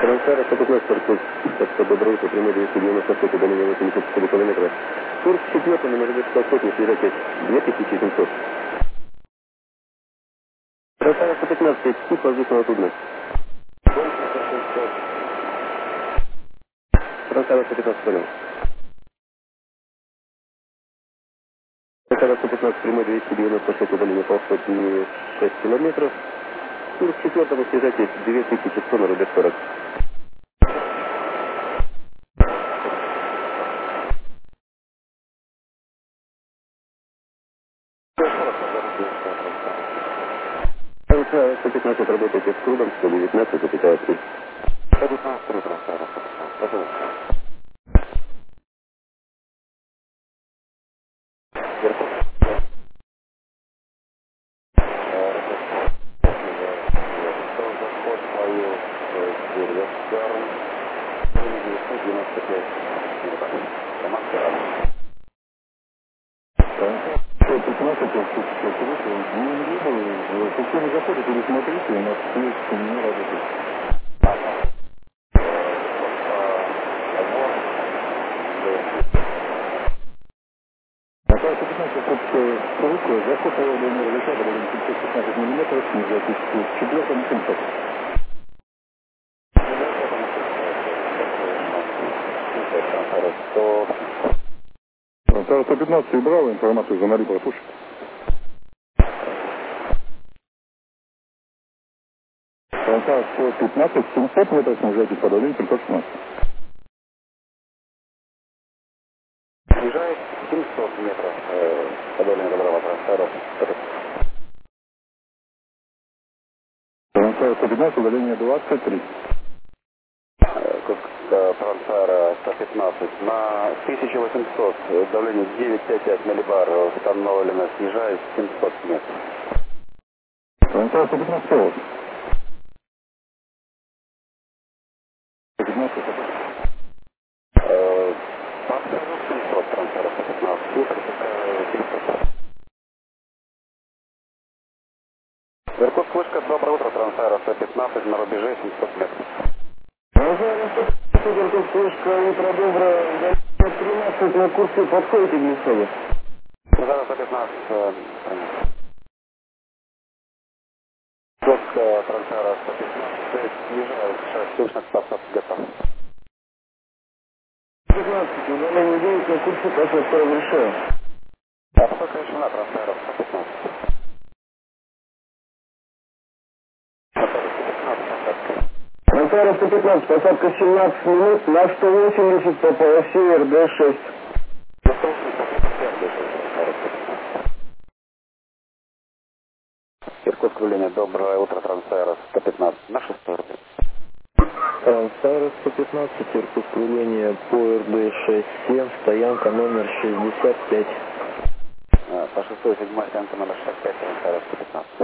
Трансара 115 Иркутск, так доброе утро, прямой 296, удаление 84 километра. Курс 4 на Новодевичского сотни, связать 2700. Трансара 115, тип воздушного судна. Трансара 115, понял. Трансара 115, прямой 296, удаление полсотни 6 километров. Курс 4 связать 2100 на рубеж 40. Трансара 115 работает с крудом, 119, запятая 3. 115, Трансара 115, пожалуйста. Система заходит, пересмотрите, у нас есть не работает. Такая 15 руку, заход авиалинии летает в 715 мм, снижайтесь с 4 на 700. Трансара 115 брала информацию за Марибор Пуш. Трансара 115, 700 метров, снижайтесь по давлению 716. Снижает 700 метров по давлению доброго Трансара. Трансара 115, удаление 23. Трансара 115 на 1800, давление 9,55 миллибар, установлено, снижает 700 метров. Трансара 115 повод. 115 повторю 700, Трансара 115, метр, 700. Иркутск, вышка, доброе утро, Трансара 115 на рубеже 700 метров. Иркутск, вышка, утро доброе, 13 на курсе подходите к Лисове. Трансара 115, Иркутск, Трансара 115, снижают шаг, сущность посадки готов. 15, удаление 9 на курсе посадка разрешаю. Посадка решена, Трансара 115. Трансара 115, посадка 17 минут на 180 по полосе РД-6. Иркутск, управление, доброе утро, Трансара 115, на 6 РД. Трансара 115, Иркутск, управление по РД-6-7, стоянка номер 65. По 6-7, стоянка номер 65, Трансара 115.